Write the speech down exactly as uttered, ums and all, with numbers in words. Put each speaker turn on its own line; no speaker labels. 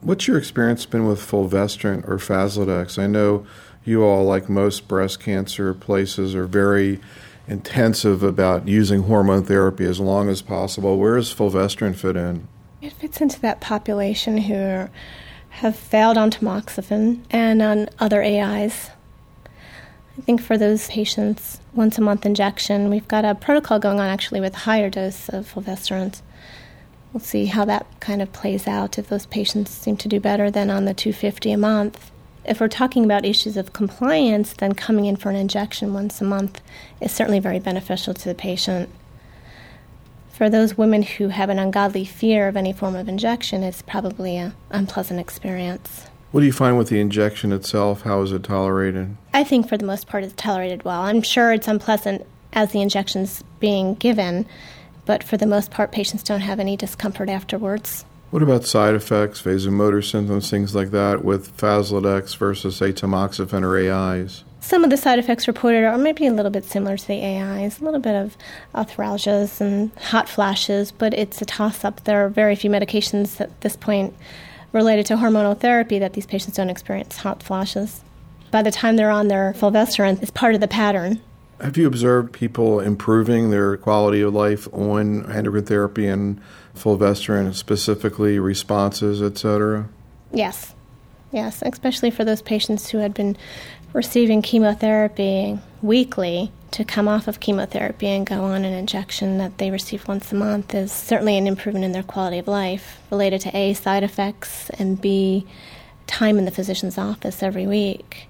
What's your experience been with fulvestrant or Faslodex? I know you all, like most breast cancer places, are very intensive about using hormone therapy as long as possible. Where does fulvestrant fit in?
It fits into that population who have failed on tamoxifen and on other A Is. I think for those patients, once a month injection, we've got a protocol going on actually with a higher dose of fulvestrant. We'll see how that kind of plays out if those patients seem to do better than on the two hundred fifty a month. If we're talking about issues of compliance, then coming in for an injection once a month is certainly very beneficial to the patient. For those women who have an ungodly fear of any form of injection, it's probably an unpleasant experience.
What do you find with the injection itself? How is it tolerated?
I think for the most part it's tolerated well. I'm sure it's unpleasant as the injection's being given, but for the most part patients don't have any discomfort afterwards.
What about side effects, vasomotor symptoms, things like that with Faslodex versus, say, tamoxifen or A Is?
Some of the side effects reported are maybe a little bit similar to the A Is, a little bit of arthralgias and hot flashes, but it's a toss-up. There are very few medications at this point related to hormonal therapy that these patients don't experience hot flashes. By the time they're on their fulvestrant, it's part of the pattern.
Have you observed people improving their quality of life on endocrine therapy and fulvestrant, specifically responses, et cetera?
Yes. Yes, especially for those patients who had been receiving chemotherapy weekly. To come off of chemotherapy and go on an injection that they receive once a month is certainly an improvement in their quality of life, related to A, side effects, and B, time in the physician's office every week.